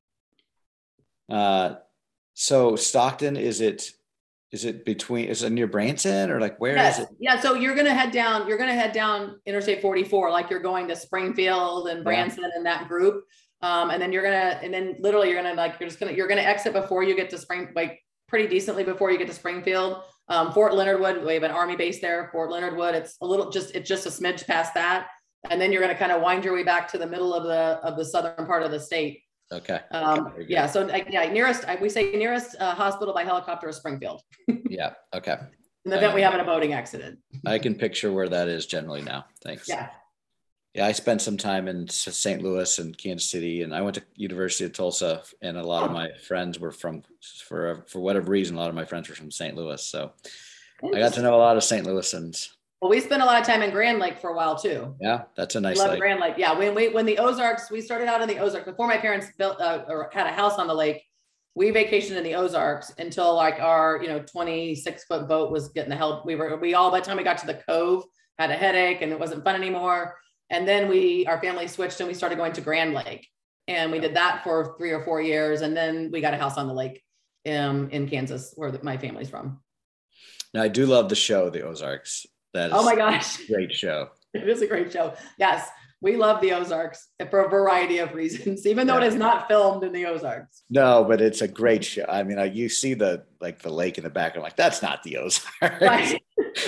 So Stockton, is it near Branson or like where is it? Yeah. So you're going to head down Interstate 44, like you're going to Springfield and Branson and that group. And then you're going to exit before you get to pretty decently before you get to Springfield. Fort Leonard Wood, we have an Army base there, Fort Leonard Wood. It's just a smidge past that. And then you're going to kind of wind your way back to the middle of the southern part of the state. Okay. Yeah. So we say nearest hospital by helicopter is Springfield. Yeah. Okay. In the event we have a boating accident. I can picture where that is generally now. Thanks. Yeah. Yeah, I spent some time in St. Louis and Kansas City, and I went to University of Tulsa, and a lot of my friends were for whatever reason, a lot of my friends were from St. Louis. So I got to know a lot of St. Louisans. Well, we spent a lot of time in Grand Lake for a while too. Yeah, that's a nice lake. Grand Lake. Yeah, when the Ozarks, we started out in the Ozarks before my parents built or had a house on the lake. We vacationed in the Ozarks until like our 26-foot boat was getting the hell. We all by the time we got to the Cove had a headache and it wasn't fun anymore. And then our family switched and we started going to Grand Lake, and we did that for 3 or 4 years. And then we got a house on the lake in Kansas, where my family's from. Now I do love the show, The Ozarks. That is oh my gosh, great show. It is a great show. Yes. We love the Ozarks for a variety of reasons, even though it is not filmed in the Ozarks. No, but it's a great show. I mean, you see the lake in the back. I'm like, that's not the Ozarks. Right.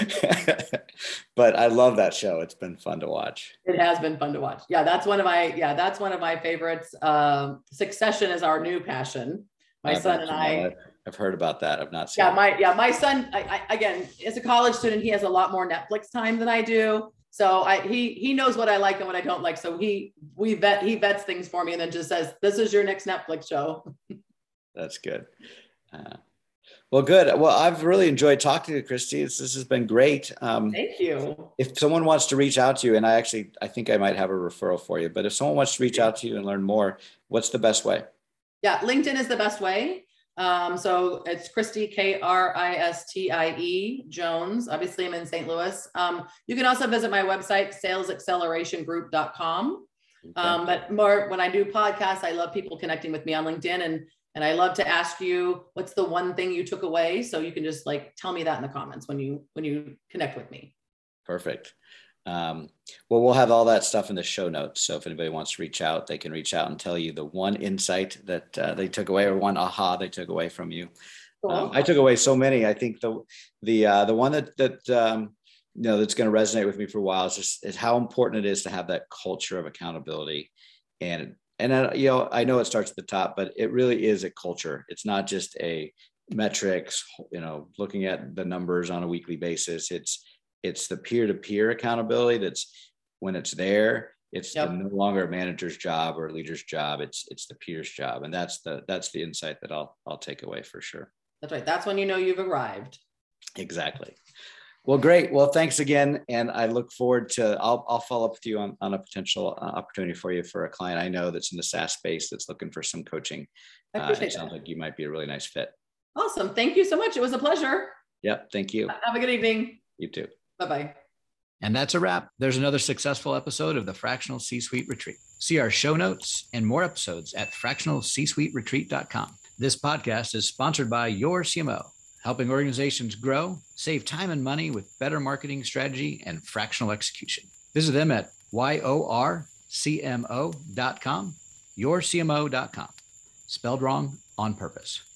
But I love that show. It's been fun to watch. It has been fun to watch. Yeah, that's one of my favorites. Succession is our new passion. My son and I. I've heard about that. I've not seen. My son. Again, as a college student, he has a lot more Netflix time than I do. So he knows what I like and what I don't like. So he vets things for me and then just says, "This is your next Netflix show." That's good. Well, good. Well, I've really enjoyed talking to you, Christy. This has been great. Thank you. If someone wants to reach out to you, and I think I might have a referral for you, but if someone wants to reach out to you and learn more, what's the best way? Yeah, LinkedIn is the best way. So it's Christy, Kristie Jones. Obviously, I'm in St. Louis. You can also visit my website, salesaccelerationgroup.com. Okay. But more when I do podcasts, I love people connecting with me on LinkedIn, and I love to ask you, what's the one thing you took away? So you can just tell me that in the comments when you connect with me. Perfect. Well, we'll have all that stuff in the show notes. So if anybody wants to reach out, they can reach out and tell you the one insight that they took away, or one aha they took away from you. Cool. I took away so many. I think the one that that's going to resonate with me for a while is how important it is to have that culture of accountability. And I know it starts at the top, but it really is a culture. It's not just a metrics, looking at the numbers on a weekly basis. It's the peer-to-peer accountability. That's when it's there, it's no longer a manager's job or a leader's job. It's the peer's job. And that's the insight that I'll take away for sure. That's right. That's when you've arrived. Exactly. Well, great. Well, thanks again. And I look forward to, I'll follow up with you on a potential opportunity for you for a client I know that's in the SaaS space that's looking for some coaching. It sounds like you might be a really nice fit. Awesome. Thank you so much. It was a pleasure. Yep. Thank you. Have a good evening. You too. Bye-bye. And that's a wrap. There's another successful episode of the Fractional C-Suite Retreat. See our show notes and more episodes at fractionalcsuiteretreat.com. This podcast is sponsored by Your CMO, helping organizations grow, save time and money with better marketing strategy and fractional execution. Visit them at yorcmo.com, yourcmo.com. Spelled wrong on purpose.